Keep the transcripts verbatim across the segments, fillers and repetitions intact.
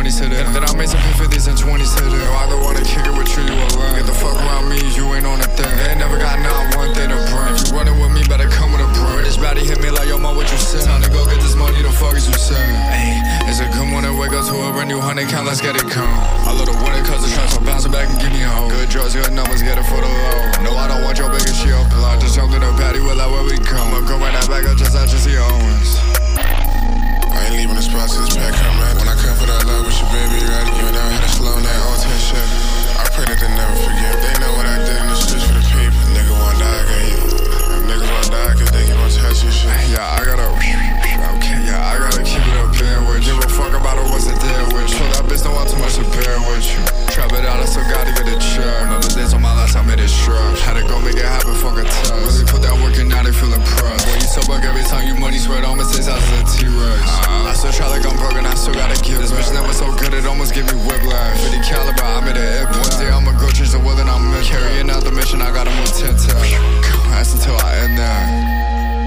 twenties hit it. Then I made some P fifties and twenties hit it. I don't wanna kick it with you, you alone. Get the fuck around me, you ain't on a thing. They ain't never got not one thing to bring. If you running with me, better come with a bro. This baddie hit me like, yo, ma, what you say? Time to go get this money, the fuck is you say? Ayy, it's a good morning, wake up to a brand new hundred count, let's get it come. I love the winter cause the traps are bouncing back and give me a hoe. Good drugs, good numbers, get it for the low. No, I don't want your biggest shit up below. Just jumped in the patty, will like where we come. I'ma go right that back up just out to see Owens. I ain't leaving the spot till this pack come out. When I come for that love with your baby, ready? You and I had a slow night, all ten shit. I pray that they never forget. They know what I did in the streets for the people. Nigga wanna die, I got you. Niggas wanna die cause they keep on touching shit. Yeah, I gotta, okay, yeah, I gotta keep it up there with you. Give a fuck about it, what's it there with you. That bitch don't want too much to bear with you. Trap it out, I still gotta get a check. Another days on my last, I made it struck. Had to go make it happen, fuck a test. Really put that work in, now they feel impressed. Boy, you so buck every time you money spread on mistakes out as a T-Rex. uh, I still try like I'm broken, I still gotta give. This bitch never so good, it almost give me whiplash. fifty caliber, I made it hip. One day I'ma go change the world and I'm in. Carrying out the mission, I gotta move ten times. That's until I end that.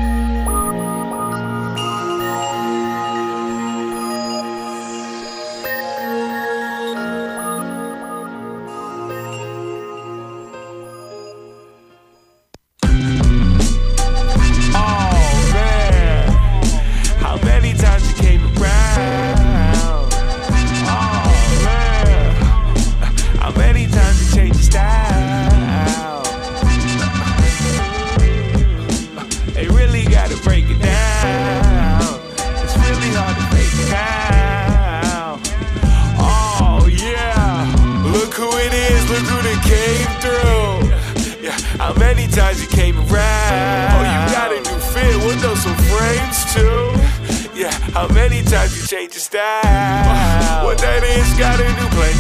Change your style. What that is, got a new play.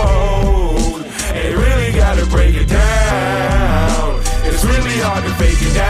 Oh, ain't really gotta break it down. It's really hard to fake it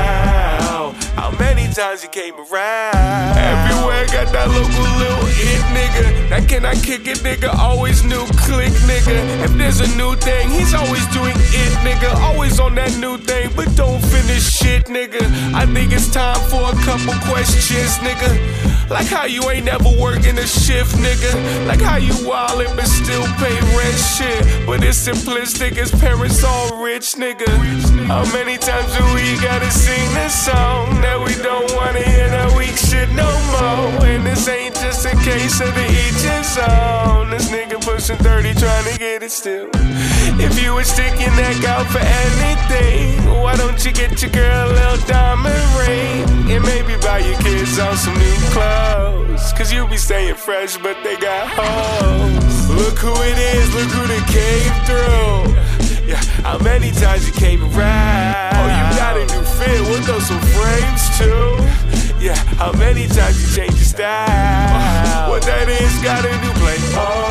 now. How many times you came around? Everywhere got that local little it nigga. That can I kick it nigga, always new click nigga. If there's a new thing, he's always doing it nigga. Always on that new thing, but don't finish shit nigga. I think it's time for a couple questions nigga. Like how you ain't never working a shift, nigga. Like how you wildin' but still pay rent shit. But it's simplistic, his parents all rich, nigga. How many times do we gotta sing this song that we don't wanna hear that weak shit no more? And this ain't just a case of the each his own. This nigga pushing thirty trying to get it still. If you would stick your neck out for anything, why don't you get your girl a little diamond ring? And maybe buy your kids on some new clothes, cause you be staying fresh but they got hoes. Look who it is, look who they came through. Yeah, how many times you came around? Oh, you got a new fit, we'll throw some frames too. Yeah, how many times you changed your style? What that is, got a new play.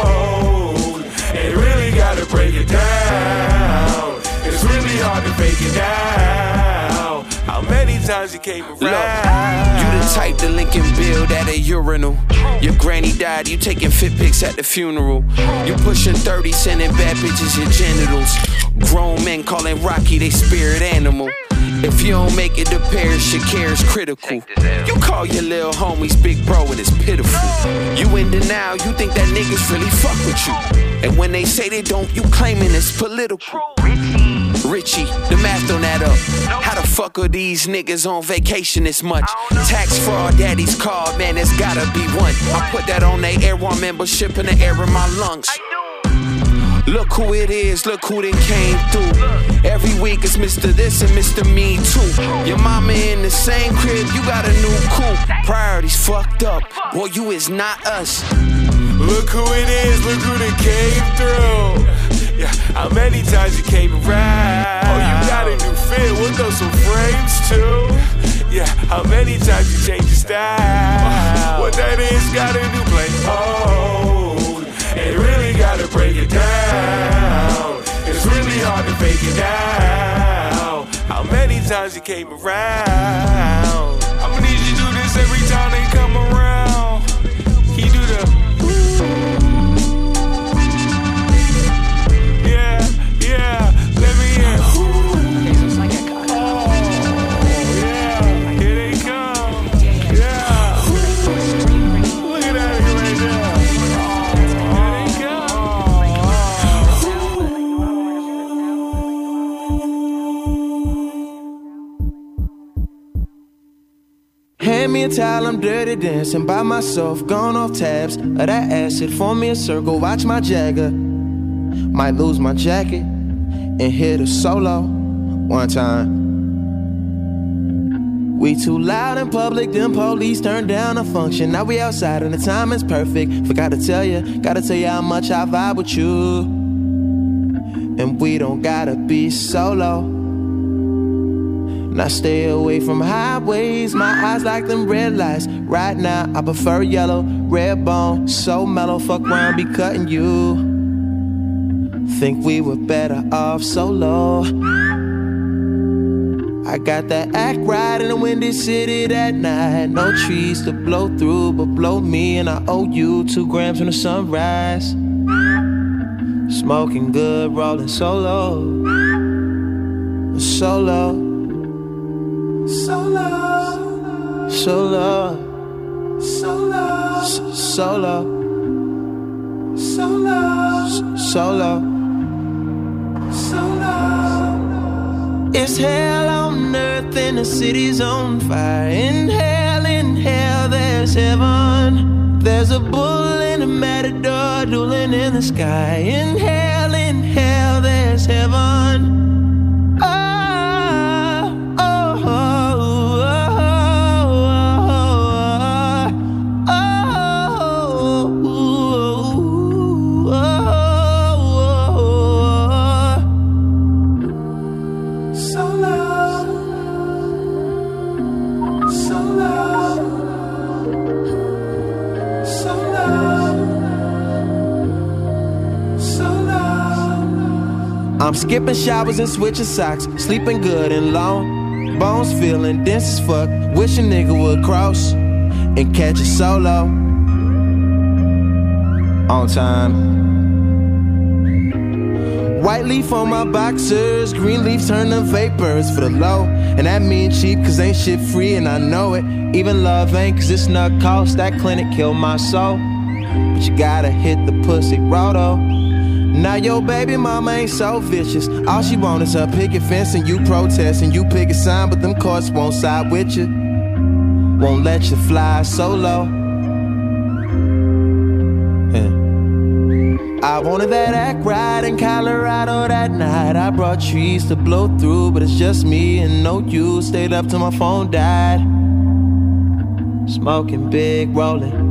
Oh, ain't really gotta break it down. It's really hard to fake it now. How many times you came around? Look, you the type to link and build at a urinal. Your granny died, you taking fit pics at the funeral. You pushing thirty, sending bad bitches your genitals. Grown men calling Rocky they spirit animal. If you don't make it to Paris, your care is critical. You call your little homies big bro and it's pitiful. You in denial, you think that niggas really fuck with you. And when they say they don't, you claiming it's political. Richie, the math don't add up. How the fuck are these niggas on vacation this much? Tax fraud, daddy's card, man, there's gotta be one. I put that on they Air One membership in the air in my lungs. Look who it is, look who done came through. Every week it's Mister This and Mister Me Too. Your mama in the same crib, you got a new coupe. Priorities fucked up, boy, you is not us. Look who it is, look who done came through. Yeah, how many times you came around? Oh, you got a new fit, we'll throw some frames too. Yeah, how many times you changed your style? What that is, got a new play. Oh, ain't really gotta break it down. It's really hard to fake it now. How many times you came around? I'ma need you to do this every time they come around. Can you do the and towel, I'm dirty dancing by myself, gone off tabs of that acid. Form me a circle, watch my Jagger. Might lose my jacket and hit a solo one time. We too loud in public, them police turned down a function. Now we outside and the time is perfect. Forgot to tell you, gotta tell you how much I vibe with you. And we don't gotta be solo. Now stay away from highways, my eyes like them red lights. Right now I prefer yellow, red bone, so mellow. Fuck around, be cutting you. Think we were better off solo. I got that act right in a windy city that night. No trees to blow through, but blow me, and I owe you two grams from the sunrise. Smoking good, rolling solo. Solo. Solo. Solo. Solo. Solo. Solo. Solo. Solo. It's hell on earth and the city's on fire. In hell, in hell, there's heaven. There's a bull and a matador dueling in the sky. In hell, in hell, there's heaven. I'm skipping showers and switching socks, sleeping good and long, bones feeling dense as fuck. Wish a nigga would cross and catch a solo on time. White leaf on my boxers, green leaf turn to vapors for the low. And that mean cheap cause ain't shit free and I know it. Even love ain't cause it's not cost, that clinic killed my soul. But you gotta hit the pussy roto. Now your baby mama ain't so vicious. All she want is her picket fence and you protest and you pick a sign, but them courts won't side with you. Won't let you fly solo. Yeah. I wanted that act right in Colorado that night. I brought trees to blow through, but it's just me and no you. Stayed up till my phone died. Smoking big, rolling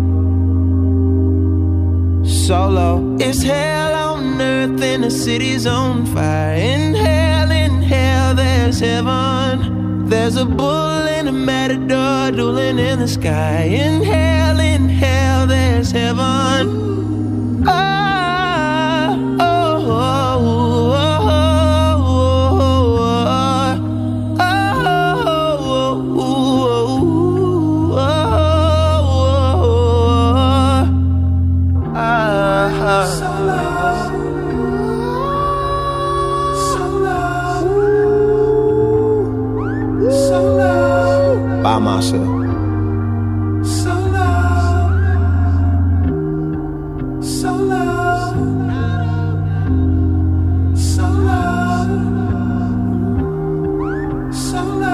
solo. It's hell on earth and the city's on fire. In hell, in hell, there's heaven. There's a bull and a matador dueling in the sky. In hell, in hell, there's heaven. Oh, oh, oh, oh, oh, oh, oh, oh, oh, by myself. Solo. Solo. Solo. Solo.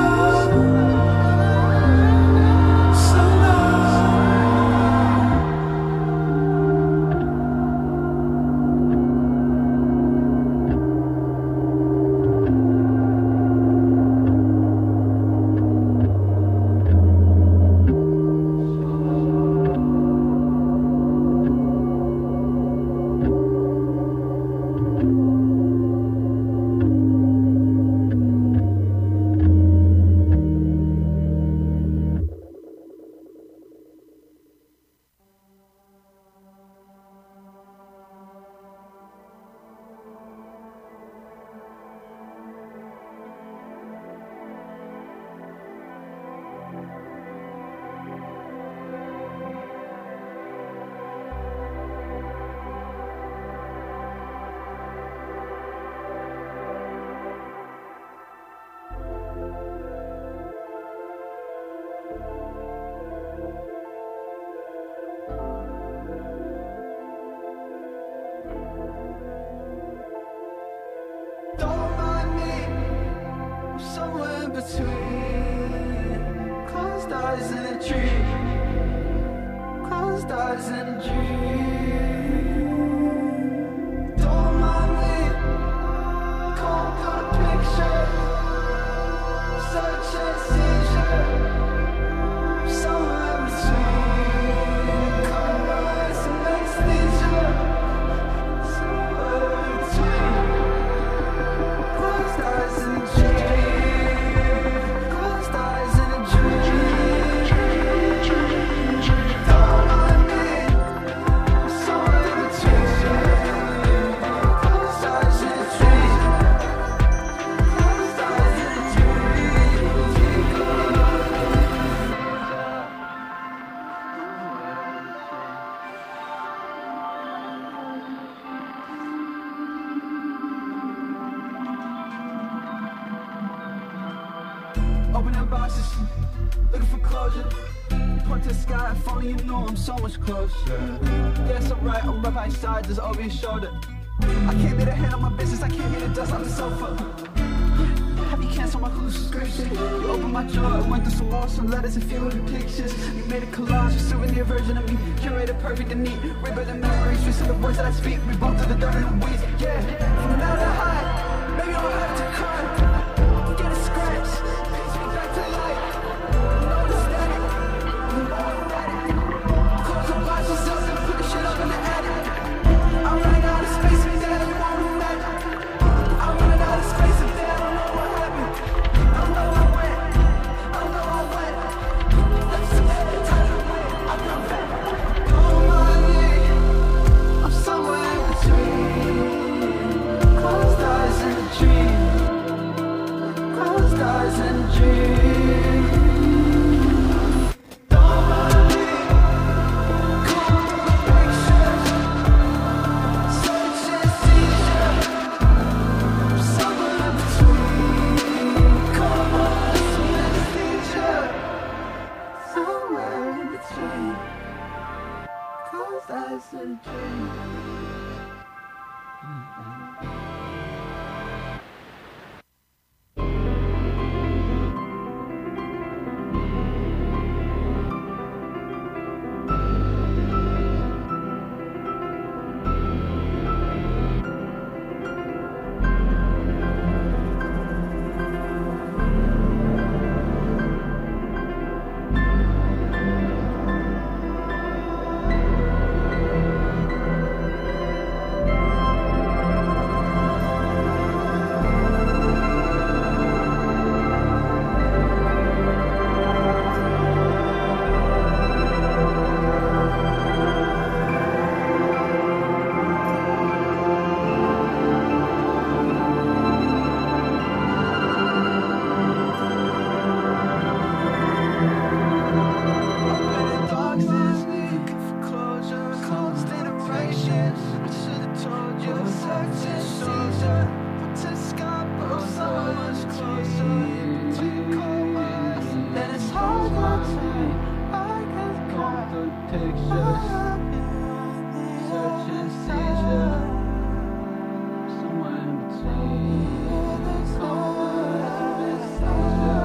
Between closed eyes and a dream. Closed eyes and a dream. Don't mind me. Call through the picture. Search and seizure. Somewhere between colors and anesthesia. Somewhere between. Closed eyes and a dream. Closed eyes and a dream. Don't mind me. Somewhere between. Closed eyes and a dream. Closed eyes and a Opening boxes, looking for closure. Point to the sky, if only you knew I'm so much closer. Yeah, it's alright, I'm right by your side, just over your shoulder. I can't be the head of my business, I can't be the dust on the sofa. Have you canceled my Hulu subscription? You opened my drawer, I went through some more, some letters and few of the pictures. You made a collage, a souvenir version of me, curated perfect and neat. Rebuild the memories, twisted the words that I speak. We both do the dirt and the weeds, yeah. From now to high, maybe I don't have to cry. Get a scratch, pace me back to life. No static, no automatic. Close the boxes up and put the shit up in the attic. I'm running out of space, and then I won't imagine. I'm running out of space, and then I don't know what happened. I know I went, I know I went. That's the time I went, I come back. Don't mind me, I'm somewhere in between. Closed eyes and a dream. Closed eyes and a dream. Don't mind me. Call the pictures. Search and seizure. Somewhere in between. Commas and anesthesia. Somewhere in between. Closed eyes and a dream. Opening boxes, looking for closure. Closed iterations, I should've told you. Search and seizure, put to the sky, but so much closer. Between commas, then it's hard not to. I can't go through pictures. Search and seizure, somewhere in between. Commas and anesthesia.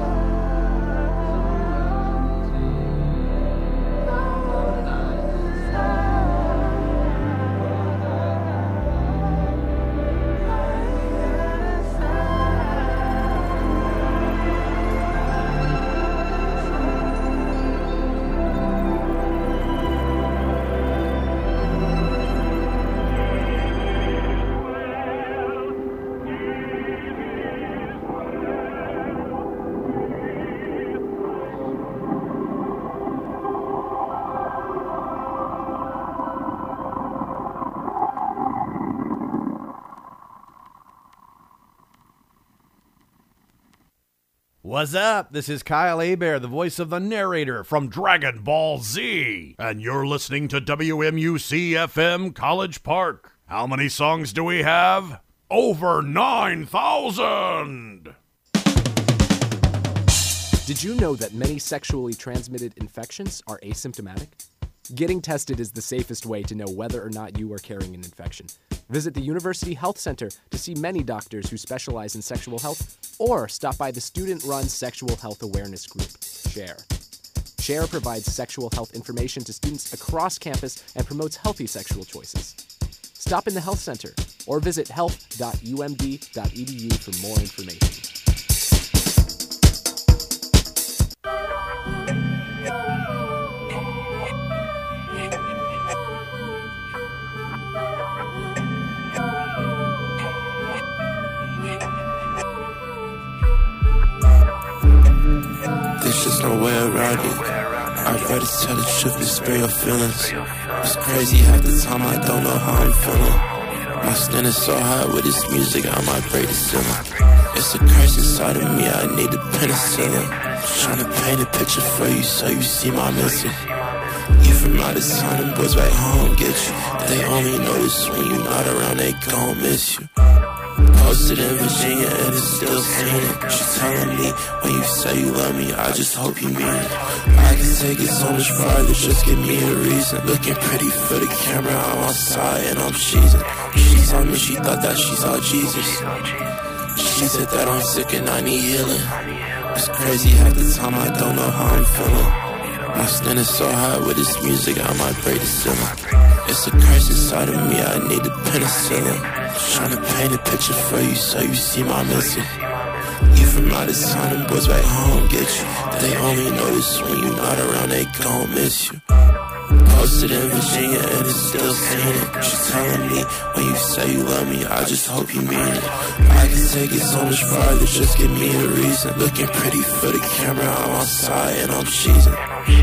What's up? This is Kyle Hebert, the voice of the narrator from Dragon Ball Z. And you're listening to W M U C F M College Park. How many songs do we have? Over nine thousand! Did you know that many sexually transmitted infections are asymptomatic? Getting tested is the safest way to know whether or not you are carrying an infection. Visit the University Health Center to see many doctors who specialize in sexual health, or stop by the student-run sexual health awareness group, SHARE. SHARE provides sexual health information to students across campus and promotes healthy sexual choices. Stop in the health center or visit health dot u m d dot e d u for more information. There's just no way around it. I'd rather tell the truth and spare your feelings. It's crazy half the time I don't know how I'm feeling. My skin is so high with this music I might break the ceiling. It's a curse inside of me, I need a penicillin. Trying to paint a picture for you so you see my missing. You from out of town, them boys back home get you. They only notice when you not around, they gon' miss you. Posted in Virginia and it's still seeing it. She telling me, when you say you love me, I just hope you mean it. I can take it so much farther, just give me a reason. Looking pretty for the camera, I'm outside and I'm cheesing. She told me she thought that she saw Jesus. She said that I'm sick and I need healing. It's crazy half the time I don't know how I'm feeling. My skin is so high with this music I might break the ceiling. It's a curse inside of me, I need a penicillin. Trying to paint a picture for you so you see my missing. You from out of town, them boys back home get you. They only notice when you not around, they gon' miss you. Posted in Virginia and it's still seeing it. She telling me, when you say you love me, I just hope you mean it. I can take it so much farther, just give me a reason. Looking pretty for the camera, I'm outside and I'm cheesing.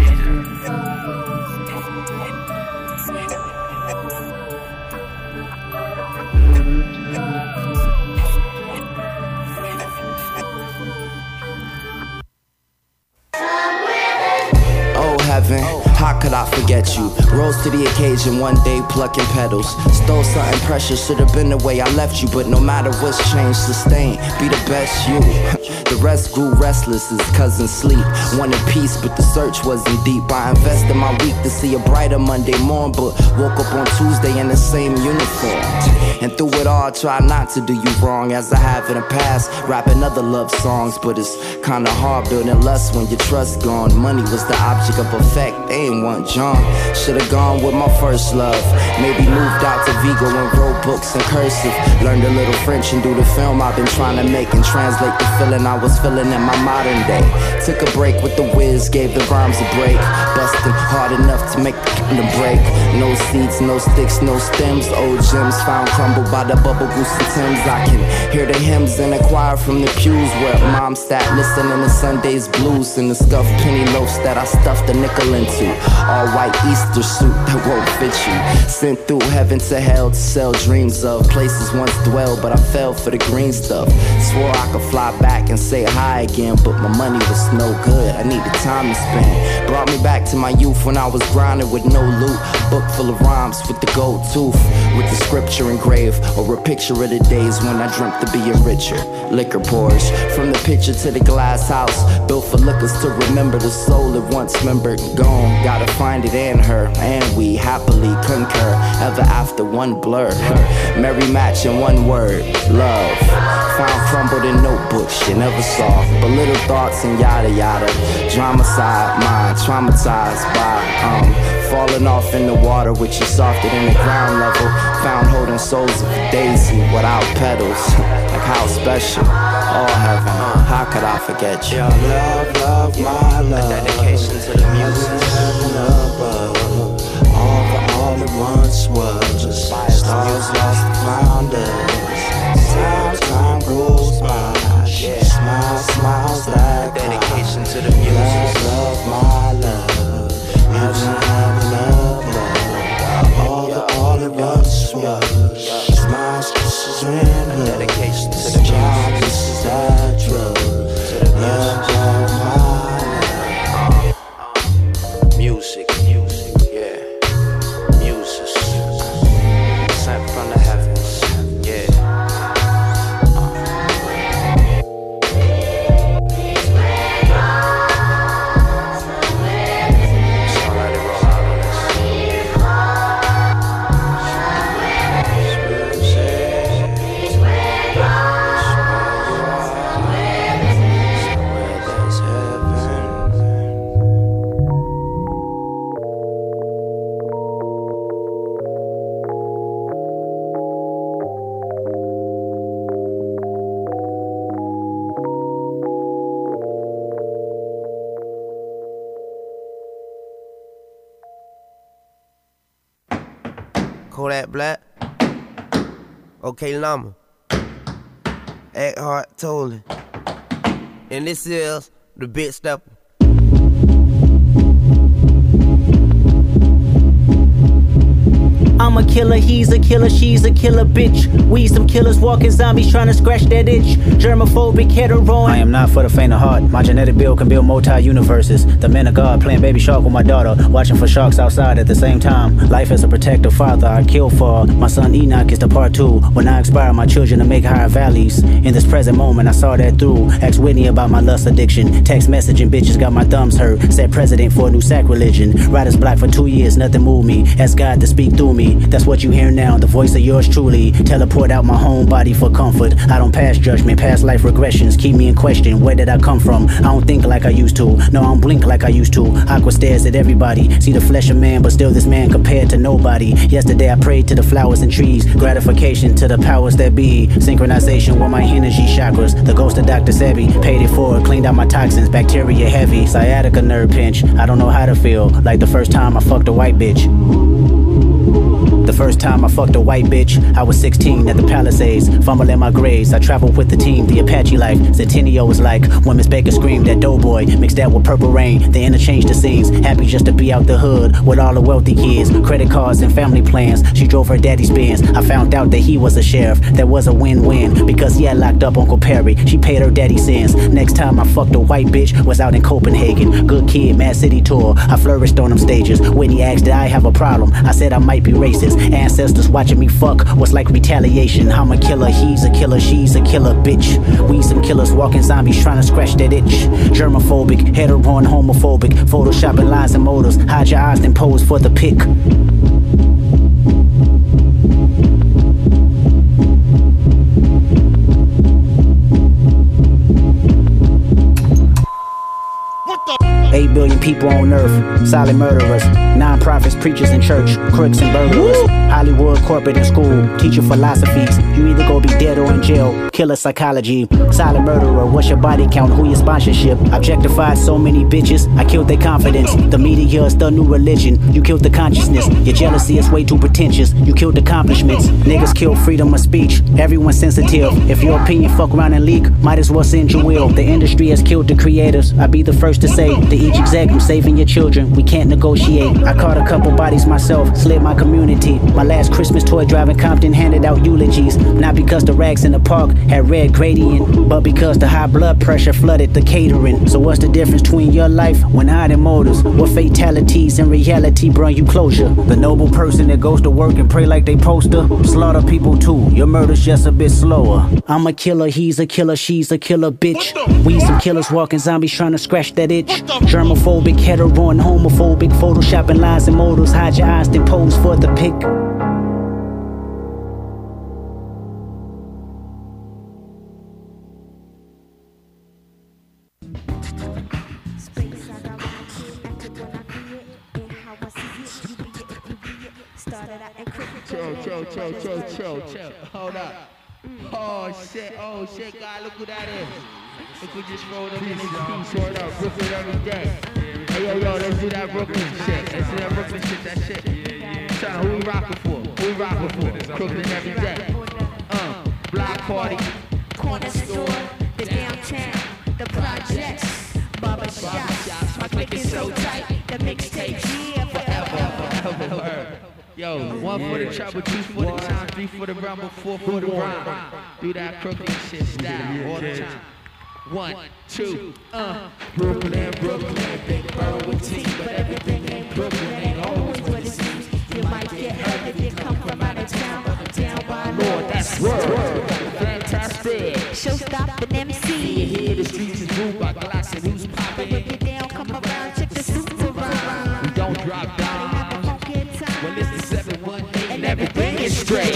How could I forget you? Rose to the occasion, one day plucking petals. Stole something precious, should have been the way I left you. But no matter what's changed, sustain, be the best you. The rest grew restless as cousins sleep. Wanted peace, but the search wasn't deep. I invested my week to see a brighter Monday morn, but woke up on Tuesday in the same uniform. And through it all, I tried not to do you wrong, as I have in the past. Rapping other love songs, but it's kinda hard building lust when your trust gone. Money was the object of affect, they ain't want John. Should've gone with my first love. Maybe moved out to Vigo and wrote books in cursive. Learned a little French and do the film I've been trying to make, and translate the feeling I was feeling in my modern day. Took a break with the whiz, gave the rhymes a break. Busting hard enough to make the kingdom break. No seeds, no sticks, no stems. Old gems found crumbled by the bubble goose and Timbs. I can hear the hymns in the choir from the pews where mom sat listening to Sunday's blues and the stuffed penny loaves that I stuffed a nickel into. All white Easter suit that won't fit you. Sent through heaven to hell to sell dreams of places once dwelled, but I fell for the green stuff. Swore I could fly back and say hi again, but my money was no good. I needed time to spend. Brought me back to my youth when I was grinding with no loot. Book full of rhymes with the gold tooth, with the scripture engraved, or a picture of the days when I dreamt of being richer. Liquor pours from the pitcher to the glass house, built for lookers to remember the soul that once remembered. Gone, gotta find it in her, and we happily concur. Ever after one blur, merry match in one word, love. Found crumbled in notebooks you never saw, but little thoughts and yada yada. Drama side, mind traumatized by um falling off in the water, which is softer than the ground level. Found holding souls of a daisy without petals. Like how special, all heaven. How could I forget you? Your love, love, my love. A dedication to the music. Heaven above. All the all it once was. Stars lost and found us. Time, time goes by. Smile, smiles like dedication to the music. Love, love, my love. Heaven, heaven above. All the all it once was. Smiles, kisses, and love. Dedication to the music. This is that drug. Love, love, my love. Music, music, yeah. Music. Sent from the heavens. Kodak Black. Okay, Llama. Eckhart Tolle. And this is the Big Stepper. I'm a killer, he's a killer, she's a killer bitch. We some killers walking zombies trying to scratch that itch. Germophobic, hetero. I am not for the faint of heart. My genetic build can build multi-universes. The man of God playing baby shark with my daughter, watching for sharks outside at the same time. Life as a protective father, I kill for. My son Enoch is the part two. When I inspire my children to make higher valleys. In this present moment, I saw that through. Asked Whitney about my lust addiction. Text messaging bitches got my thumbs hurt. Said president for a new sacrilege. Writer's block for two years, nothing moved me. Asked God to speak through me. That's what you hear now, the voice of yours truly. Teleport out my home body for comfort. I don't pass judgment, past life regressions keep me in question. Where did I come from? I don't think like I used to. No, I don't blink like I used to. Aqua stares at everybody. See the flesh of man, but still this man compared to nobody. Yesterday I prayed to the flowers and trees. Gratification to the powers that be. Synchronization with my energy chakras. The ghost of Doctor Sebi paid it forward, cleaned out my toxins. Bacteria heavy, sciatica nerve pinch. I don't know how to feel like the first time I fucked a white bitch. The first time I fucked a white bitch, I was sixteen at the Palisades, fumbling my grades. I traveled with the team, the Apache life. Centennial was like when Miss Baker screamed at Doughboy, mixed that with Purple Rain. They interchanged the scenes, happy just to be out the hood with all the wealthy kids, credit cards and family plans. She drove her daddy's Benz. I found out that he was a sheriff. That was a win-win because he had locked up Uncle Perry. She paid her daddy's sins. Next time I fucked a white bitch was out in Copenhagen. Good kid, Mad City tour. I flourished on them stages. Whitney asked did I have a problem. I said I might be racist. Ancestors watching me fuck was like retaliation. I'm a killer, he's a killer, she's a killer bitch. We some killers walking zombies trying to scratch that itch. Germophobic, hetero and homophobic. Photoshopping lies and motives. Hide your eyes and pose for the pic. Eight billion people on earth, silent murderers, non-profits, preachers in church, crooks and burglars, Hollywood, corporate and school, teaching philosophies. You either go be dead or in jail, killer psychology, silent murderer. What's your body count? Who your sponsorship? Objectified so many bitches, I killed their confidence. The media is the new religion. You killed the consciousness. Your jealousy is way too pretentious. You killed accomplishments. Niggas kill freedom of speech. Everyone's sensitive. If your opinion fuck around and leak, might as well send your will. The industry has killed the creators. I'd be the first to say. To each exec, I'm saving your children. We can't negotiate. I caught a couple bodies myself, slid my community. My last Christmas toy drive in Compton handed out eulogies. Not because the rags in the park had red gradient, but because the high blood pressure flooded the catering. So what's the difference between your life when hiding motives? What fatalities in reality bring you closure? The noble person that goes to work and pray like they poster, slaughter people too. Your murder's just a bit slower. I'm a killer, he's a killer, she's a killer bitch. We some killers walking zombies trying to scratch that itch. Germophobic, hetero and homophobic. Photoshopping lies and motives. Hide your eyes then pose for the pic. Chill, chill, chill, chill, chill, chill. Hold up. Oh shit, oh shit, God, look who that is. Look who just rolled up in this piece. Word up, Brooklyn every day. Hey yo, yo, let's do that Brooklyn shit. Let's do that Brooklyn shit, that shit. Tell who we rockin' for? Who we rockin' for? Brooklyn every day. Uh, block party. Corner store, the downtown, the projects, barber shops. My clique is so tight, the mixtape here forever. Yo, one for the trouble, two for the time, three for the rumble, four for the rhyme. Do that crooked shit style all the time. One, two, uh. Brooklyn, Brooklyn, big borough with tea, but everything in Brooklyn ain't always what it seems. You might get hurt if you come from out of town, down by Lord, that's word. Fantastic. Show stop an M C. See you here, the streets is moved by glass and who's popping. But if you down, come around, check the suits around. We don't drop down. Well, it's the seven one eight and everything is straight.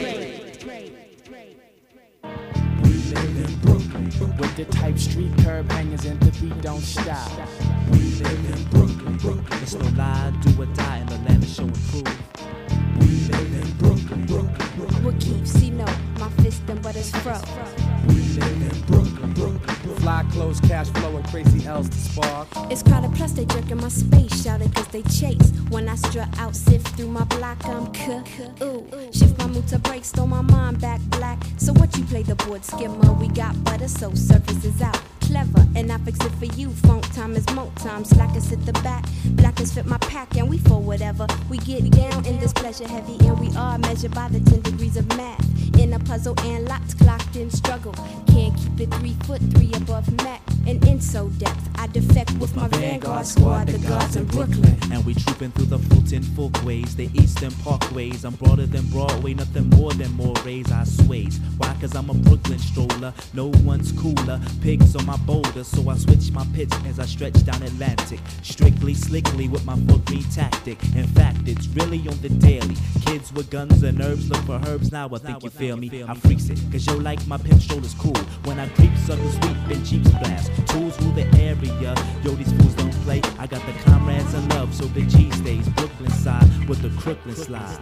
We live in Brooklyn with the type street curb hangers and the beat don't stop. We live in Brooklyn, Brooklyn. It's no lie, do or die in the land of show and prove. We live in Brooklyn, Brooklyn, Brooklyn. What keeps he know? My fist and but it's fro. We live in Brooklyn, Brooklyn, Brooklyn. Fly clothes, cash flow, and crazy L's to spark. It's crowded, plus they jerking my space, shouted cause they chase. When I strut out, sift through my block, I'm cook. Ooh, shift my mood to break, stole my mind back black. So what you play the board skimmer? We got butter, so surface is out. Clever, and I fix it for you. Funk time is mo time. Slackers at the back, blackers fit my pack, and we for whatever. We get down in this pleasure heavy, and we are measured by the ten degrees of math. In a puzzle and lots clocked in struggle. Can't keep it three foot three above Mac. And in so depth, I defect with, with my Vanguard squad, the guards in Brooklyn. And we trooping through the Fulton Folkways, the Eastern Parkways. I'm broader than Broadway, nothing more than more rays I sways. Why? Cause I'm a Brooklyn stroller, no one's cooler. Pigs on my boulder, so I switch my pitch as I stretch down Atlantic. Strictly, slickly with my foot green tactic. In fact, it's really on the daily. Kids with guns and herbs look for herbs, now I think you feel me. I freaks it, cause yo like my pimp strollers cool. When I creep, suckers sweep and Jeeps blast. Tools rule the area, yo these fools don't play. I got the comrades of love, so the G stays Brooklyn side with the Crooklyn slide.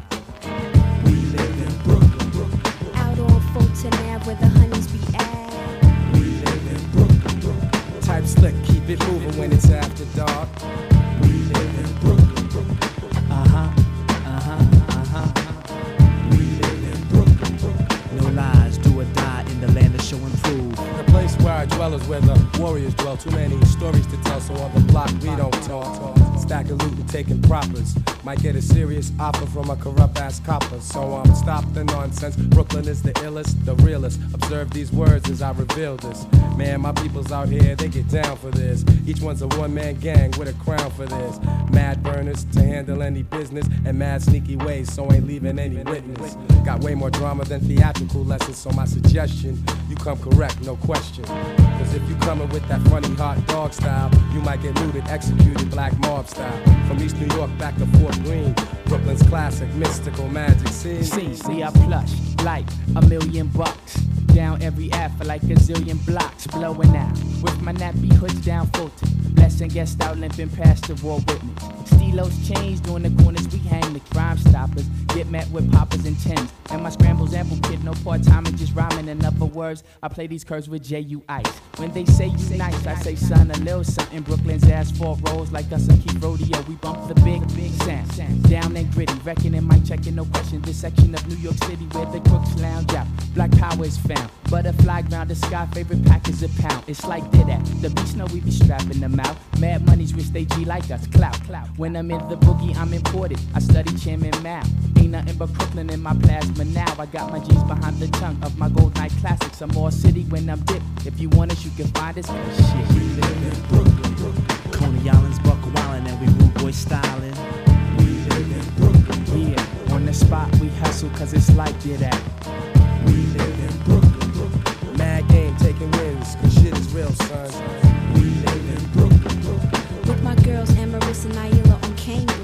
We live in Brooklyn, Brooklyn. Out on Fulton Ave where the honeys be at. We live in Brooklyn, Brooklyn. Type slick, keep it moving when it's after dark. We live in Brooklyn, Brooklyn. Uh-huh, uh-huh, uh-huh. We live in Brooklyn, Brooklyn. No lies, do or die in the land of show and prove. The place where I dwell is where the warriors dwell. Too many stories to tell, so on the block we don't talk. Stack of loot and taking propers. Might get a serious offer from a corrupt ass copper. So um, stop the nonsense. Brooklyn is the illest, the realest. Observe these words as I reveal this. Man, my people's out here, they get down for this. Each one's a one-man gang with a crown for this. Mad burners to handle any business, and mad sneaky ways, so ain't leaving any witness. Got way more drama than theatrical lessons, so my suggestion, you come correct, no question. Cause if you coming with that funny hot dog style, you might get looted, executed, black mob style. From East New York back to Fort Greene, Brooklyn's classic, mystical magic scene. See, see, I plush like a million bucks. Down every app for like a zillion blocks. Blowing out with my nappy hoods down Fulton. Blessing guest out limping past the war witness. Stilos change during the corners, we hang the crime stoppers. Get met with poppers and tens. And my scrambles ample kid, no part-timing, just rhyming. In other words, I play these curves with J U Ice. When they say you nice, I say son, a little something. Brooklyn's asphalt rolls like us and keep rodeo. We bump the big, big sound. Down and gritty, reckoning, mic checking, no question. This section of New York City where the crooks lounge out. Black power is found. Butterfly ground, the sky, favorite pack is a pound. It's like did that. The beats know we be strapping them out. Mad money's rich, they G like us. Clout, clout. When I'm in the boogie, I'm imported. I study Chairman Mao. Ain't nothing but Brooklyn in my plasma now. I got my G's behind the tongue of my gold night classics. I'm more city when I'm dipped. If you want us, you can find us. Shit, we live in Brooklyn, Brooklyn. Coney Island's Buck Wildin' and we rude boy styling. We live in Brooklyn. Yeah, on the spot we hustle cause it's like that. We live in Brooklyn, Brooklyn. Mad game taking wins, cause shit is real, son. We live in Brooklyn, Brooklyn. With my girls Amaris and Naila on Cambridge.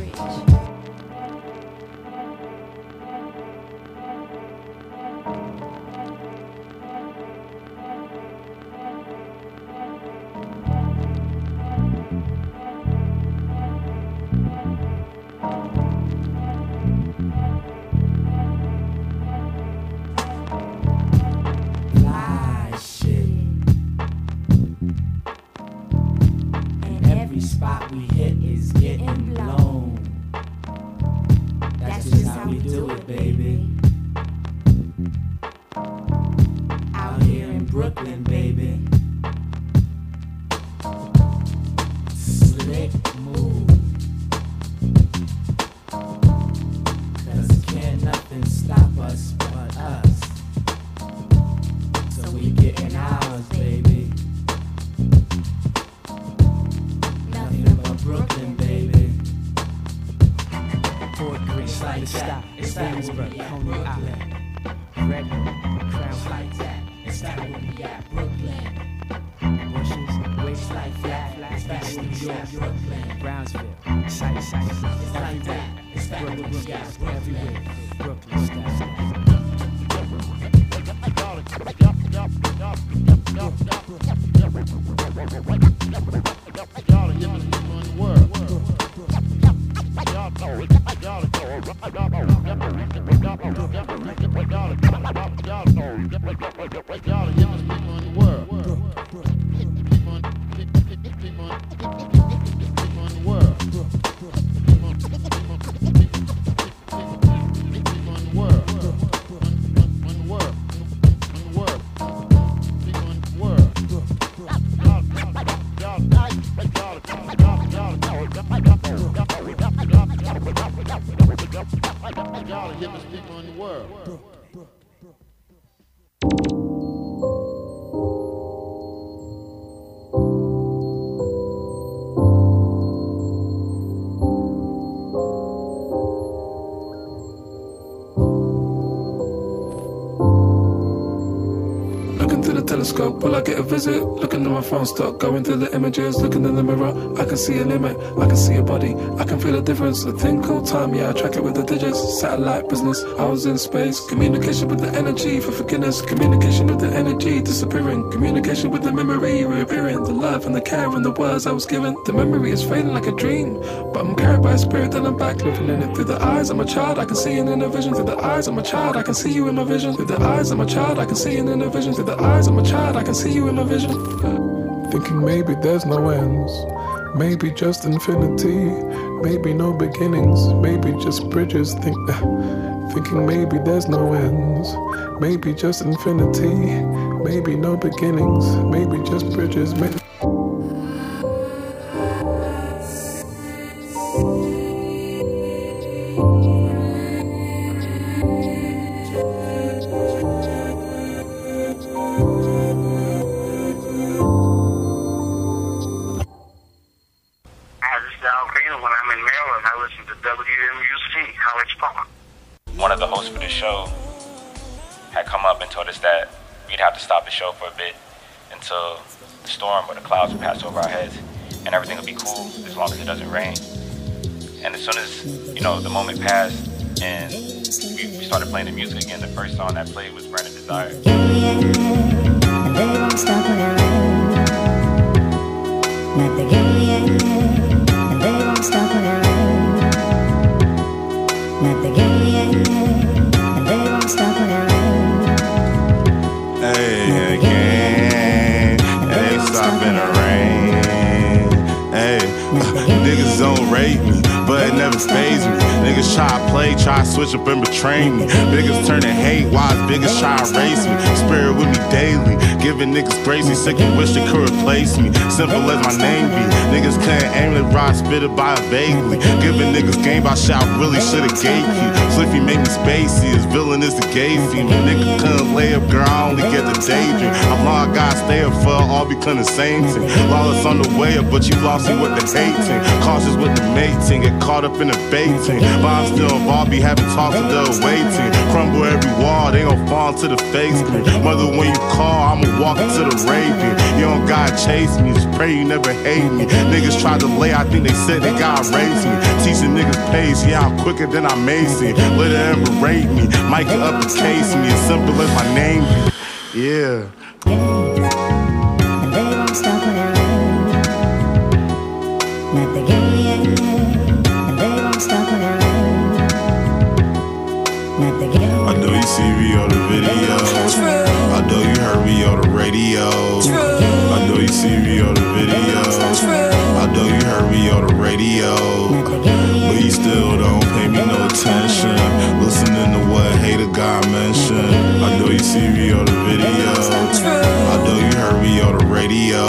Spot we hit is getting blown. That's just how we do it, baby. Out here in Brooklyn, baby. Slick move. Cause can't nothing stop us but us. So we getting ours, baby. Brooklyn, baby. Fort Greene, slight stop. It's Williamsburg, Coney Island. Red Hook, Crown like that. It's that where we at, Brooklyn. Bushes, waves like flat. It's back New York, Brooklyn. Brownsville, sight, sight. It's like that. It's Brooklyn, Brooklyn. Everywhere, Brooklyn style. Y'all the hippest people in the world. Telescope, will I get a visit? Looking at my phone, start going through the images. Looking in the mirror, I can see a limit. I can see a body, I can feel a difference. A thing called time, yeah, I track it with the digits. Satellite business, I was in space. Communication with the energy for forgiveness. Communication with the energy disappearing. Communication with the memory reappearing. The love and the care and the words I was given. The memory is fading like a dream, but I'm carried by a spirit that I'm back living in it. Through the eyes of my child, I can see it in a vision. Through the eyes of my child, I can see you in my vision. Through the eyes of my child, I can see it in a vision. Through the eyes of my child, I can see you in my vision. Thinking maybe there's no ends, maybe just infinity, maybe no beginnings, maybe just bridges. Think, uh, thinking maybe there's no ends, maybe just infinity, maybe no beginnings, maybe just bridges. Maybe One of the hosts for the show had come up and told us that we'd have to stop the show for a bit until the storm or the clouds would pass over our heads and everything would be cool as long as it doesn't rain. And as soon as, you know, the moment passed and we started playing the music again, the first song that played was Brandon Desire. Yeah, yeah, yeah. They won't stop when it rains. Not the yeah, yeah, yeah. And they won't stop when it rains. Not the yeah, yeah, yeah. And they won't stop when it rains. Hey, again. It ain't stopping the rain. Hey, uh, niggas don't rate me, but it never fazed me. Niggas try to play, try to switch up and betray me. Biggest turn to hate, why biggest try to erase me. Spirit with me daily, giving niggas crazy, sick and wish they could replace me. Simple as my name be, niggas couldn't aim the rod, spit it by vaguely. Giving niggas game by shit, I really should've gave you. Sliffy make me spacey, his villain is the gay fee. My nigga couldn't lay up, girl, I only get the daydream. How long I gotta stay up for, all become the same thing. Lawless on the way up, but you lost me with the hating. Cautious with the mating, get caught up in the baiting. But I'm still involved, be having talks with the away team. Crumble every wall, they gon' fall into the face screen. Mother, when you call, I'ma walk into the raving. You don't gotta chase me, just pray you never hate me. Niggas try to lay, I think they said they gotta raise me. Teaching niggas pace, yeah, I'm quicker than I'm Mason. Let it ever rate me, might get up the case me, as simple as my name be. Yeah. And they won't stop when it rains. Not the yeah, yeah, yeah. And they won't stop when it rains. Not the yeah. I know you see me on the video. I know you heard me on the radio. I know you see me on the video. I know you heard me on the radio. But you still don't pay me no attention. Listening to what hater guy mentioned. I know you see me on the video. I know you heard me on the radio.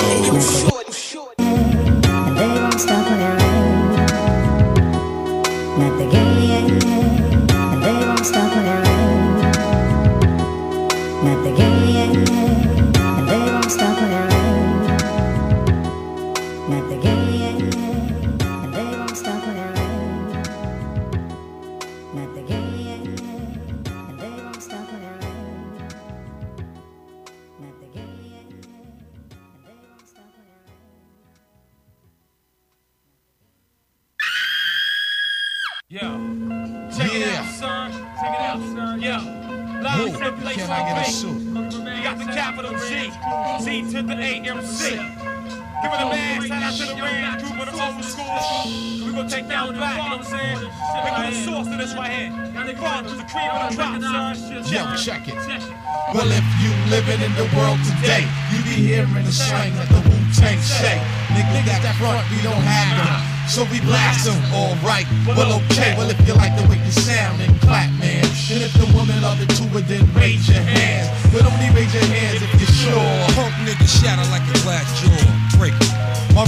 And they won't stop when it rains. Not the yeah, yeah, yeah. And they won't stop when it rains. Not the yeah, yeah, yeah. And they won't stop when it rains. Not the yeah, yeah, yeah. And they won't stop when it rains. Not the yeah, yeah, yeah. And they won't stop when it rains. Not the yeah, yeah, yeah. And they won't stop when it rains. Yo, check it out, son. Check it out, son. Yo. Live in the place Can I get a suit? You got the capital G, G to the A M C. Give it a man, shout out to the Rand group of the old school. We gon' take down back, you know what I'm saying? They got the source to this right here. Father, the cream of the drop, son. Yo, check it. Well, if you living in the world today, you be hearing the slang of the Wu-Tang say. Nigga, that front, we don't have them. So we blast them, alright, well okay. Well if you like the way you sound, then clap, man. And if the woman love it too, then raise your hands. But only raise your hands if you're sure. Punk nigga shatter like a glass jaw, break it. My rhyme grow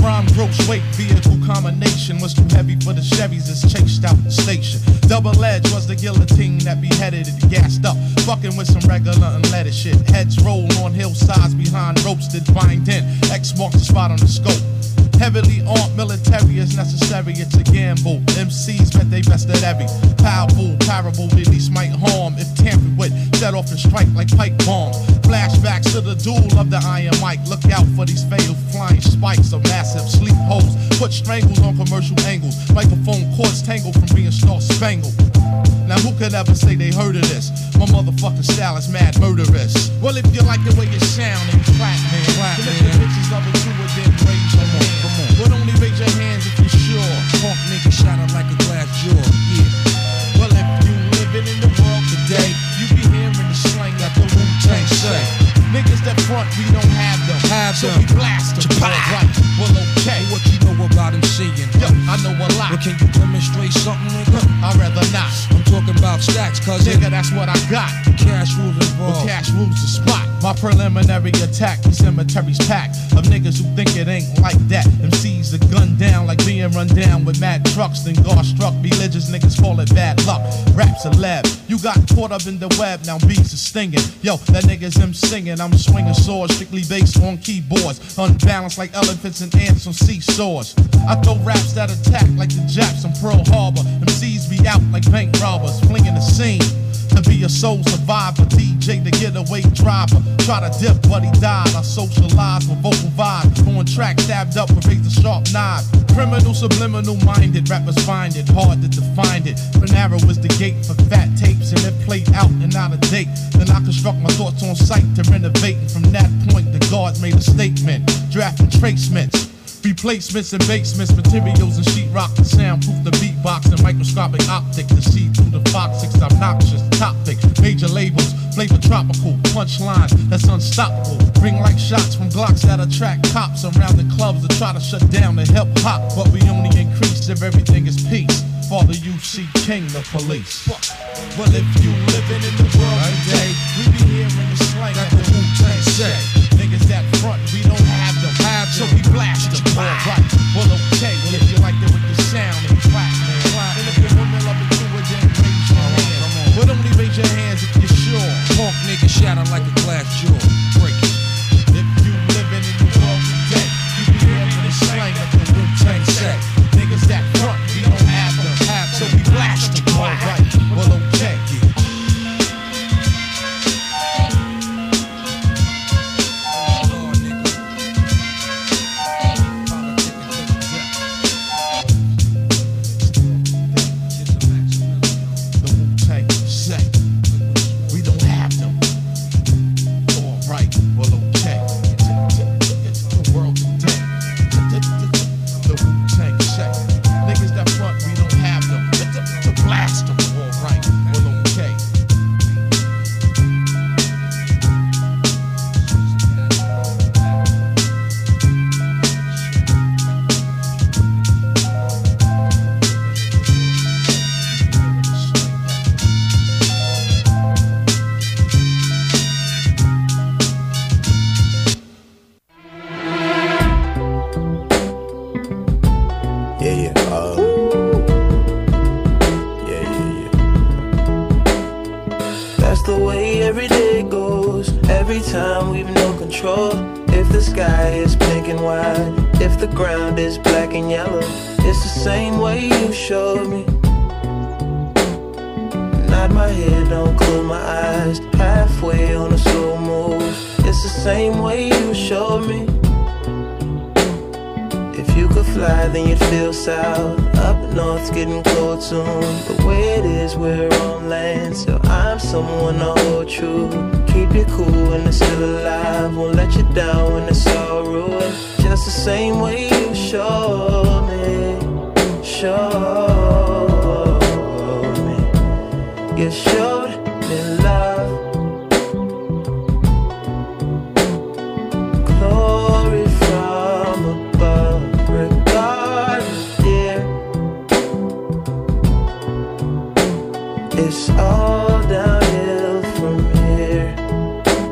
gross weight vehicle combination was too heavy for the Chevys, it's chased out the station. Double edge was the guillotine that beheaded it, gassed up, fucking with some regular unleaded shit. Heads roll on hillsides behind ropes that bind in. X marks the spot on the scope. Heavily armed military is necessary, it's a gamble. M Cs bet they best at every. Powerful, parable, release might harm if tampered with. Set off and strike like pipe bombs. Flashbacks to the duel of the Iron Mike. Look out for these fatal flying spikes of massive sleep holes. Put strangles on commercial angles. Microphone cords tangled from being star spangled. Now who could ever say they heard of this? My motherfucking style is mad murderous. Well, if you like the way you sound and clap, man, clap, man. If the bitches of it too, then raise your hand. Come on, but only raise your hands if you're sure. Punk nigga shining like a glass jaw, yeah. Well, if you living in the world today, you be hearing the slang that the Wu-Tang say. Niggas that front, we don't have them. Have so them. We blast them. Right. Well, okay. What you know about him seeing? Yo, I know a lot. But can you demonstrate something, nigga? I'd rather not. I'm talking about stacks, cuz nigga, that's what I got. Cash rules involved. Well, cash rules the spot. My preliminary attack, the cemetery's packed of niggas who think it ain't like that. M Cs are gunned down like being run down with mad trucks. Then God struck religious niggas call it bad luck. Raps a lab. You got caught up in the web, now beats are stinging. Yo, that nigga's him singing. I'm swinging swords, strictly based on keyboards. Unbalanced like elephants and ants on seesaws. I throw raps that attack like the Japs on Pearl Harbor. M Cs be out like bank robbers, flinging the scene. To be a soul survivor, D J the getaway driver. Try to dip, but he died. I socialized with vocal vibes. On track, stabbed up with razor sharp knives. Criminal, subliminal minded, rappers find it hard to define it. But narrow is the gate for fat tapes, and it played out and out of date. Then I construct my thoughts on sight to renovate. And from that point, the guards made a statement, drafting tracements. Replacements and basements, materials and sheetrock to soundproof the beatbox and microscopic optic to see through the Fox six obnoxious topic. Major labels, flavor tropical, punchline that's unstoppable. Ring like shots from Glocks that attract cops around the clubs to try to shut down the hip hop. But we only increase if everything is peace. Father U C King, the police. Well, if you living in the world today, we be hearing the slang that the Wu-Tang say. Niggas that front, we don't have them. Have so we blast them. All right. Well, okay. Well, if you like it with the sound and clap, man. And if you're women love it too, then raise your hands. But only raise your hands if you're sure. Punk nigga shatter like a glass jaw. Break it. If you living in the world today, you be hearing the slang that the Wu-Tang say. Niggas that front, we don't have them. Have so we blast them. All right. Well, okay.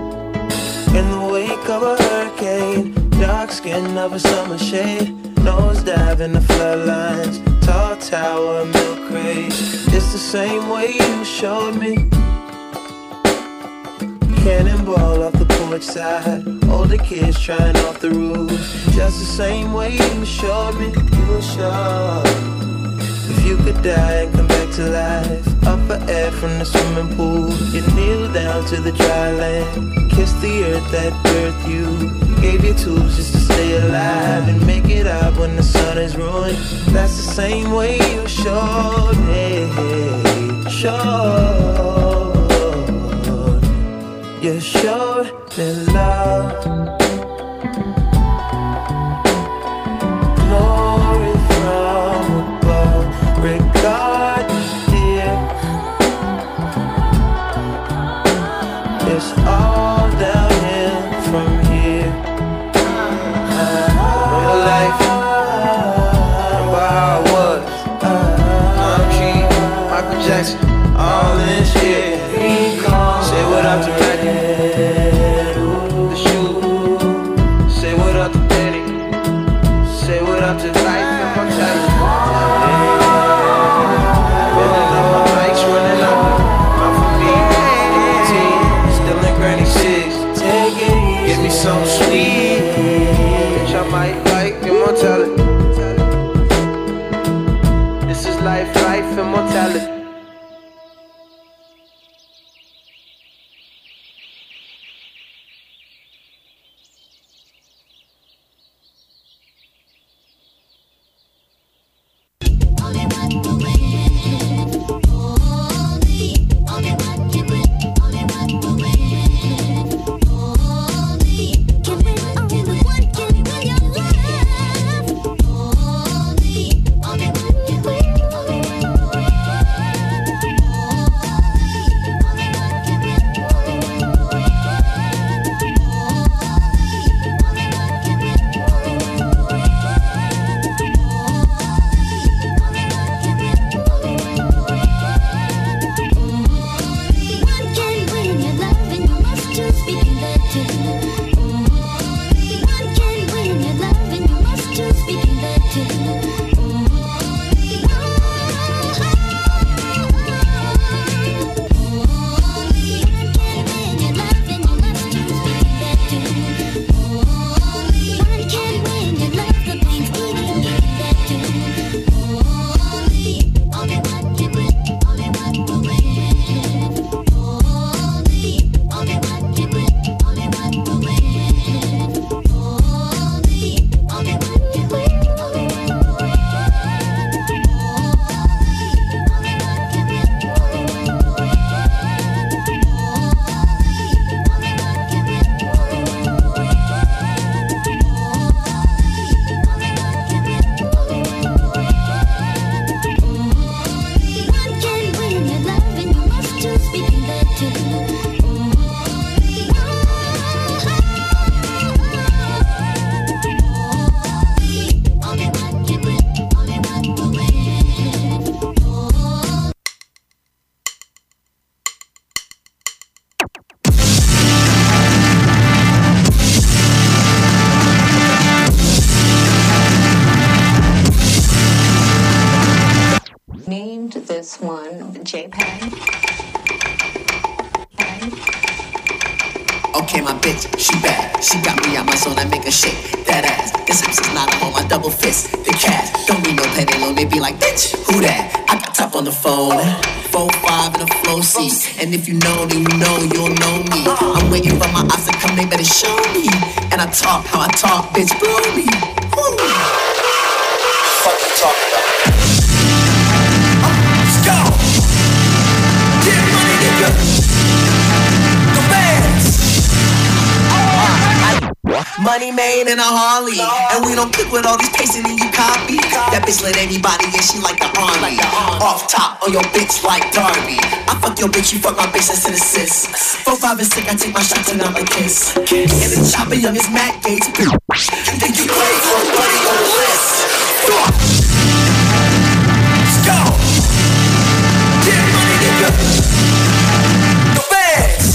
Of a summer shade, nose dive in the floodlines. Tall tower, milk crate. It's the same way you showed me. Cannonball off the porch side. Older kids trying off the roof. Just the same way you showed me. You were sure. If you could die and come back to life, up for air from the swimming pool, you kneel down to the dry land, kiss the earth that birthed you, gave you tools just to stay alive and make it out when the sun is ruined. That's the same way you showed me, showed, you showed me love. Glory from above, regard, dear. It's all downhill from here. Real life, remember how it was. I'm G, Michael Jackson, all this shit. Say what up to Reggie, the shoe. Say what up to Danny. Say what up to life and mortality. Building up my bikes, running up. Not for me, eighteen, still in Granny Six. Take it easy, give me some sweet. Bitch, I might like immortality. This is life, life, immortality. Named this one JPEG. Okay, my bitch, she bad. She got me out my zone, I make her shake that ass. This house is not a home, I double fist the cash. Don't need no payday loan, they be like, bitch, who that? I got top on the phone, four five in a flow seat. And if you know, then you know, you'll know me. I'm waiting for my eyes to come, they better show me. And I talk how I talk, bitch, blow me. Woo. Fuck you talking about? Let's go. Get money, nigga. Go fast. Money made in a Harley, and we don't cook with all these pasting and you copy. That bitch let anybody in, she like the army. Off top on your bitch like Darby. I fuck your bitch, you fuck my bitch, that's an assist. Four, five, and six, I take my shots and I'm a kiss. And the chopper young is Matt Gates. You think you play for a buddy on the list? Let's go. Get money, nigga. Go fast.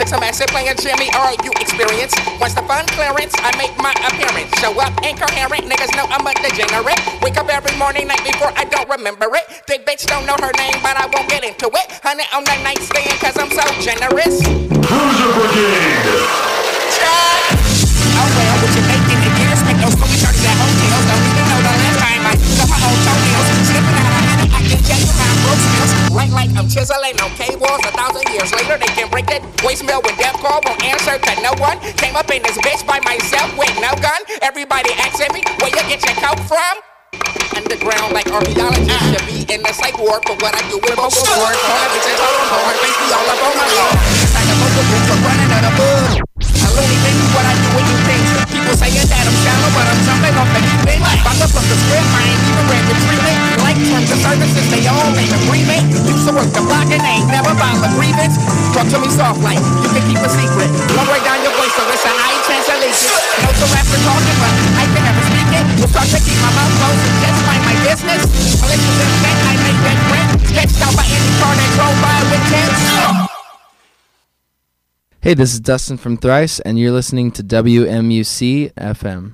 It's a massive player, Jimmy Earl, you experience. Once the fun clearance, I make my appearance. Show up incoherent, niggas know I'm a degenerate. Wake up every morning, night before, I don't remember it. Big bitch don't know her name, but I won't get into it. Honey on the nightstand, cause I'm so generous. Cruiser Brigade! Oh well, what you making the years? Make those cookie shorties at hotels. Don't even know the last time I got my own toenails. Slipping out of honey, I can check my broke skills. Right like I'm chiseling on K-walls. A thousand years later, they can break that voicemail with death call. Won't answer to no one. Came up in this bitch by myself with no gun. Everybody asking me, where you get your coke from? Underground like archaeology should be in the psych ward for what I do with vocal cords. All the bitches all on board, face me all up on my lord. It's like a vocal group for running out of bud. I only think what I do with you things. People saying that I'm shallow, but I'm jumping off the deep end. Fuck up the script, I ain't even read the treatment. Like terms of services, they all in agreement. Used to work the block and they ain't never filed a grievance. Talk to me soft like you can keep a secret. Don't break down your voice, so it's a high chance of leaking. No to rapper talking, but I can never speak it. We'll start to keep my mouth closed and just mind my business. Malicious intent, I make that rent. Sketched out by any car that drove by with tents. Hey, this is Dustin from Thrice, and you're listening to W M U C F M.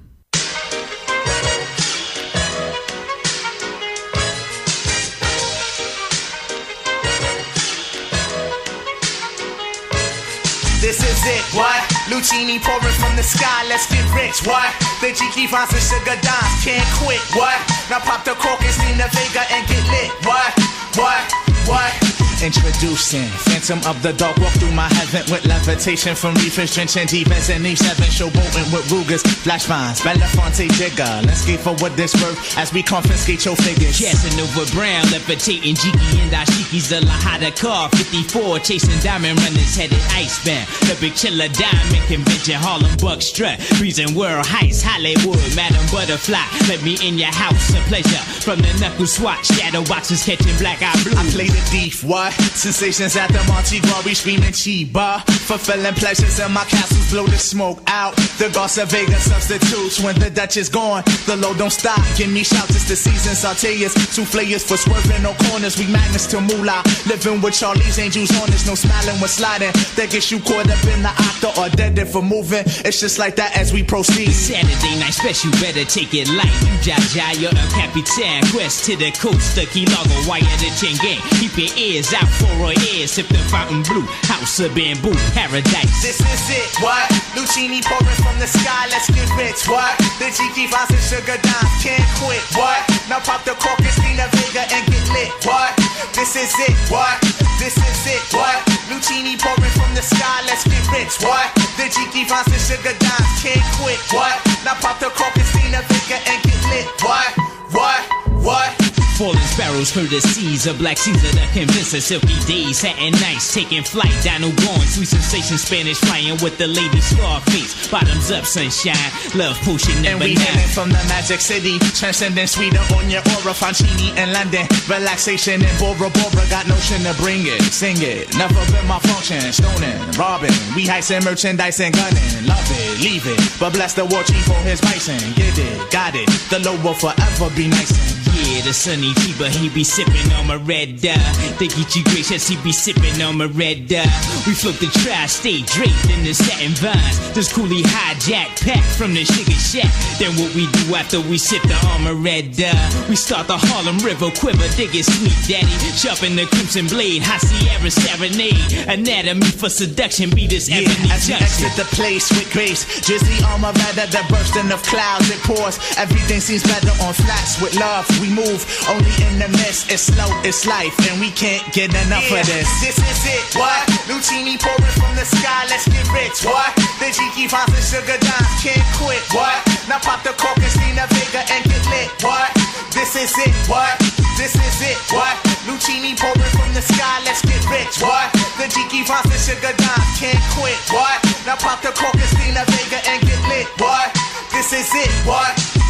This is it, what? Lucini pouring from the sky, let's get rich, what? The Jiki finds the sugar dimes, can't quit, what? Now pop the cork and steam the Vega and get lit, what? What? What? Introducing Phantom of the Dark, walk through my heaven with levitation from reefers, drenching demons and Eve seven, showboating with Rugers, flash vines, Belafonte Jigger. Let's skate for what this worth as we confiscate your figures. Casanova Brown, levitating Jiki and Ashiki's the Lahada car, fifty-four, chasing diamond runners headed icebound. The big chiller diamond convention, Harlem Buck strut, freezing world heights, Hollywood, Madam Butterfly. Let me in your house, a pleasure. From the knuckle swatch, shadow boxes catching black eye blue. I play the thief, what? Sensations at the Monte Glory screaming Chiba. Fulfilling pleasures in my castles, blow the smoke out. The Garza Vega substitutes when the Dutch is gone. The low don't stop, give me shouts, it's the season. Sauteas, souffleurs for swerving, no corners. We magnets to moolah. Living with Charlie's Angels on this, no smiling when sliding. That gets you caught up in the octa or deaded for moving. It's just like that as we proceed. Saturday night special, better take it light. Jaja, you're a Capitan. Quest to the coast, the Key Largo, wire the chain gang. Keep your ears out for our ears, sip the fountain blue. House of bamboo, paradise. This is it, what? Lucini pouring from the sky, let's get rich, what? The Jiki finds the sugar dimes, can't quit, what? Now pop the cork and steam the Vega and get lit, what? This is it, what? This is it, what? Lucini pouring from the sky, let's get rich, what? The Jiki finds the sugar dimes, can't quit, what? Now pop the cork and steam the Vega and get lit, what? What? What? Falling sparrows, courtesies of Black Caesar, the convincer, silky days, satin nights, taking flight, Dino gone, sweet sensation, Spanish flying with the lady Scarface, bottoms up, sunshine, love potion and number we nine. hailing from the magic city, transcending sweeter on your aura, Foncini in London, relaxation in Bora Bora, got notion to bring it, sing it, never been my function, stoning, robbing, we heisting merchandise and gunning, love it, leave it, but bless the war chief for his bison, get it, got it, the low will forever be nice. Yeah, the sunny fever, he be sipping on my red dye. They get you gracious, he be sipping on my red dye. We float the tri-state draped in the satin vines. This coolie hijack pack from the sugar shack. Then what we do after we sip the armor red dye? We start the Harlem River quiver, dig it sweet daddy. Sharpen the crimson blade, high Sierra serenade. Anatomy for seduction, be this yeah, ebony as we junction. exit the place with grace, Drizzy armor rather the bursting of clouds, it pours. Everything seems better on flats with love. We move only in the mist. It's slow, it's life, and we can't get enough yeah, of this. This is it, what? Lucini pouring from the sky, let's get rich, what? The Jiki finds the sugar dimes, can't quit, what? Now pop the cork and steam the Vega and get lit, what? This is it, what? This is it, what? Lucini pouring from the sky, let's get rich, what? The Jiki finds the sugar dimes, can't quit, what? Now pop the cork and steam the Vega and get lit, what? This is it, what?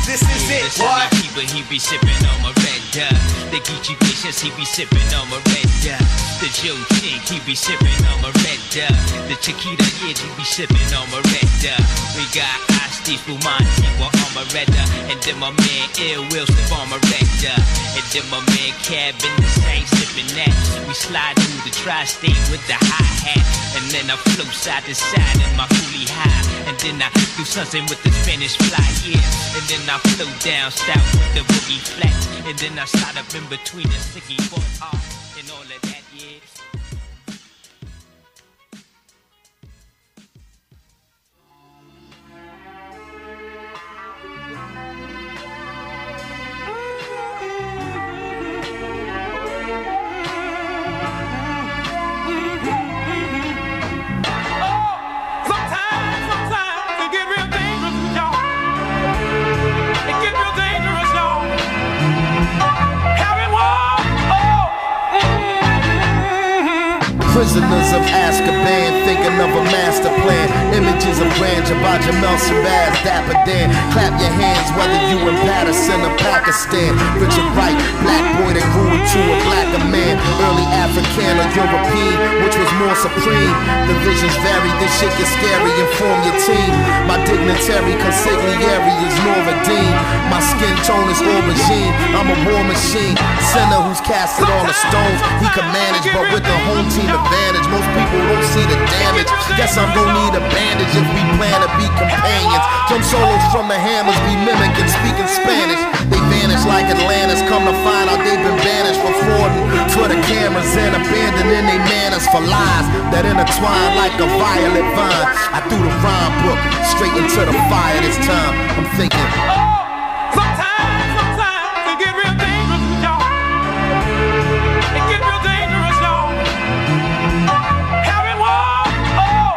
This is it, what? But he be sipping on my red dot. The Geechee Vicious, he be sipping on my red dot. The Joe Chink, he be sipping on my red dot. The Chiquita Yid, he be sipping on my red dot. We got Asti Spumante on my red dot. And then my man Ill Will slip on my red dot. And then my man Cab in the same sipping that. We slide through the tri-state with the hi-hat. And then I flow side to side in my coolie high. And then I do something with the Spanish fly, yeah. And then I flow down south with the boogie flats. And then I slide up in between the sticky boys off and all of that, yeah. Prisoners of Azkaban, thinking of a master plan. Images of grandeur by Jamel Shabazz, Dapper Dan. Clap your hands whether you in Patterson or Pakistan. Richard Wright, black boy that grew into a blacker man. Early African or European, which was more supreme. The visions vary, this shit gets scary. Inform your team. My dignitary consigliere is Noradine. My skin tone is aubergine. I'm a war machine. Sinner who's casted all the stones. He can manage, but with the home team advantage, most people don't see the damage. Guess I'm gonna need a bandage if we plan to be companions. Drum solos from the Hammers be mimicking, speaking Spanish. They vanish like Atlantis, come to find out they've been banished for frauding for the cameras and abandoning their manners for lies that intertwine like a violet vine. I threw the rhyme book straight into the fire this time. I'm thinking, sometimes, sometimes it get real dangerous, y'all. It get real dangerous, y'all. Having war, oh,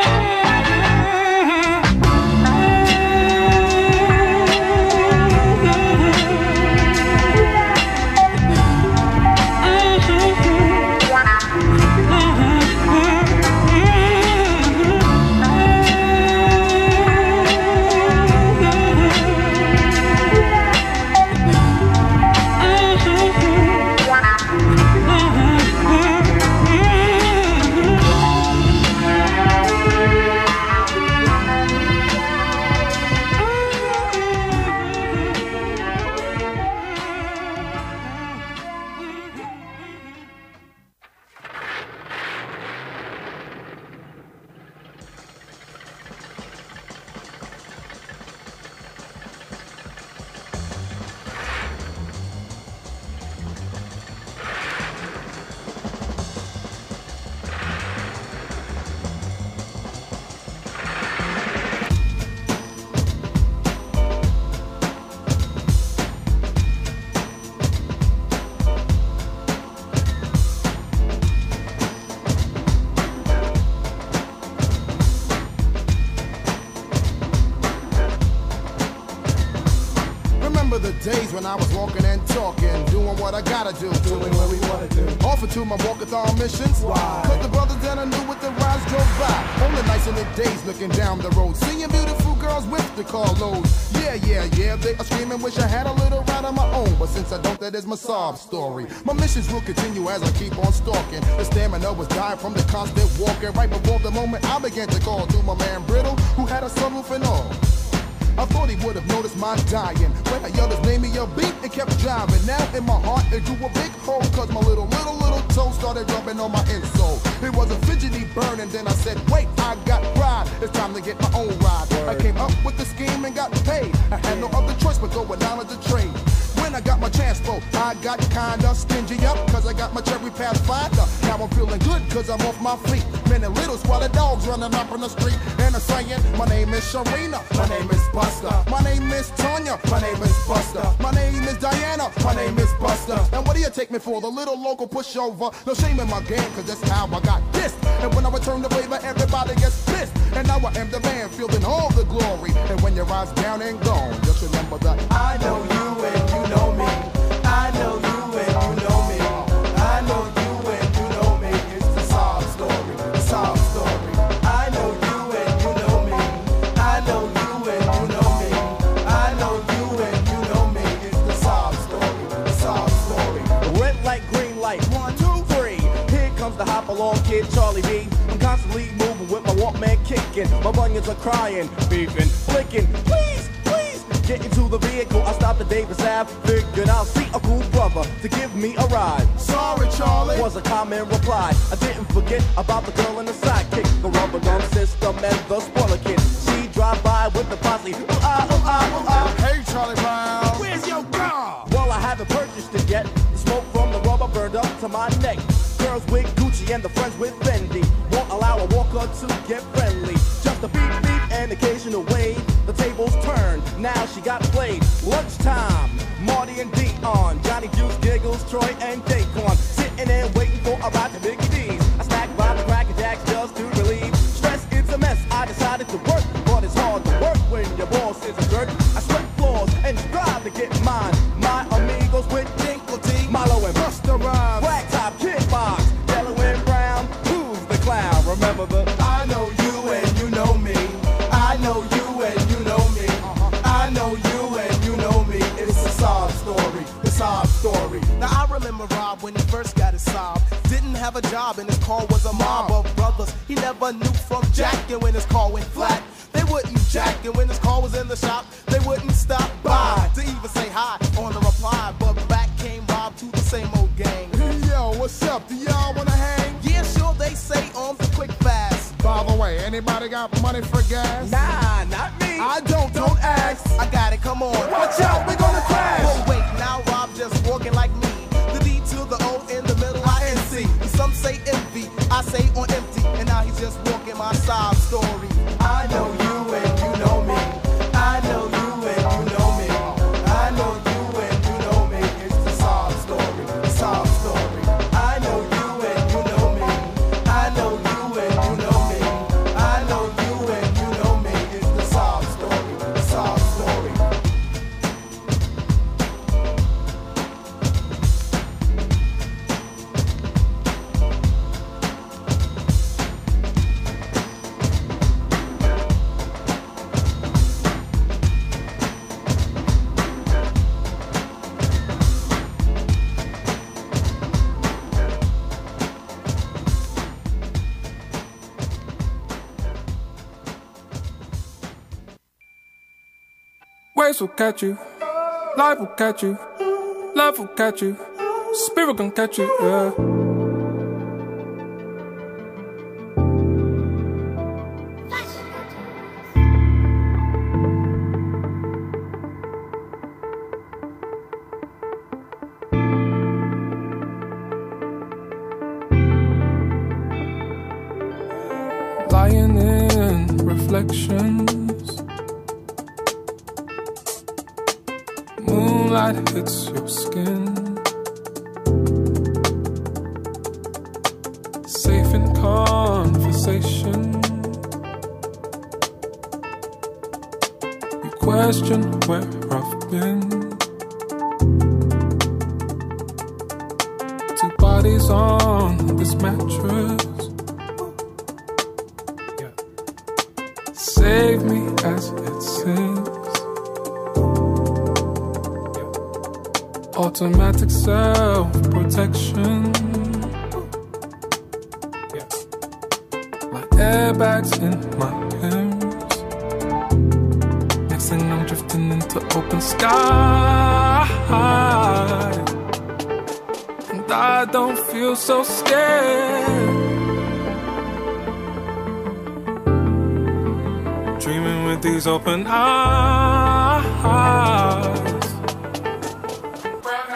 days when I was walking and talking, doing what I gotta do, doing what we wanna do. Offered to my walkathon missions. Why? Cause the brothers that I knew with the rides drove by. On the nights and the days looking down the road, seeing beautiful girls with the carloads. Yeah, yeah, yeah, they are screaming, wish I had a little ride of my own. But since I don't, that is my sob story. My missions will continue as I keep on stalking. The stamina was dying from the constant walking. Right before the moment I began to call to my man Brittle, who had a sunroof and all. I thought he would have noticed my dying when I yelled his name in your beat and kept driving. Now in my heart it grew a big hole, cause my little, little, little toe started rubbing on my insole. It was a fidgety burn and then I said, wait, I got pride. It's time to get my own ride. Word. I came up with the scheme and got paid. I had no other choice but go with knowledge of trade. When I got my chance, though, I got kinda stingy up, cause I got my cherry Pathfinder. Now I'm feeling good, cause I'm off my feet. Men and little squalid dogs running up on the street. And I'm saying, my name is Sharina, my name is Buster. My name is Tanya, my name is Buster. My name is Diana, my name is Buster. And what do you take me for? The little local pushover? No shame in my game, cause that's how I got dissed. And when I return the favor, everybody gets pissed. And now I am the man, fielding all the glory. And when your eyes down and gone, just remember that I know you and you know me. I know you and you know me. I know you and you know me. It's the sob story, the sob story. I know you and you know me. I know you and you know me. I know you hop along, kid Charlie B. I'm constantly moving with my Walkman kicking. My bunions are crying, beefing, flicking. Please, please, get into the vehicle. I stopped at Davis Ave, figured I'll see a cool brother to give me a ride. Sorry, Charlie, was a common reply. I didn't forget about the girl and the sidekick, the rubber gum system and the spoiler kid. She drive by with the posse. Ooh, ah, ooh, ah, ooh, ah. Hey, Charlie Brown, where's your girl? Well, I haven't purchased it yet. The smoke from the rubber burned up to my neck. Girls with Gucci and the friends with Fendi won't allow a walker to get friendly. Just a beep beep and occasional wave. The tables turned, now she got played. Lunchtime, Marty and Dion, Johnny Juice, Giggles, Troy and Daquan, sitting and waiting for a ride to Mickey D's. I stacked by the Cracker Jacks just to relieve stress. It's a mess. I decided to work, but it's hard to work when your boss is a jerk. I sweat floors and strive to get mine. My amigos with Dinkle T, Milo and Busta Rhymes, Black Top, Kickbox, Yellow and Brown. Who's the clown? Remember the I know you and you know me. I know you and you know me. I know you and you know me. It's a sob story. It's a sob story. Now I remember Rob when he first got his sob. Didn't have a job and his car was a mob of brothers. He never knew from jacking when his car went flat. They wouldn't jack, and when his car was in the shop, they wouldn't stop by to even say hi on the reply. But back came Rob to the same old gang. Yo, what's up? Do y'all wanna hang? Yeah, sure, they say on the quick fast. By the way, anybody got money for gas? Nah, not me. I don't, don't ask. I got it, come on. Watch out, we're gonna crash. But wait, now Rob just walking like me. The D to the O in the middle, I N C. Some say envy, I say on empty. And now he's just walking my sob story. I know you and you know me. I know you and you know me. I know you and you know me. It's the sob story, the sob story. I know you and you know me. I know you and you know me. I know you and you know me. It's the sob story, the sob story. Waves will catch you, life will catch you, love will catch you, spirit gon' catch you, yeah. Lying in reflections, moonlight hits your skin. Safe in conversation, you question where I've been. Two bodies on this mattress, save me as it sings. Automatic self-protection, like airbags in my limbs. Next thing I'm drifting into open sky, and I don't feel so scared. Dreaming with these open eyes,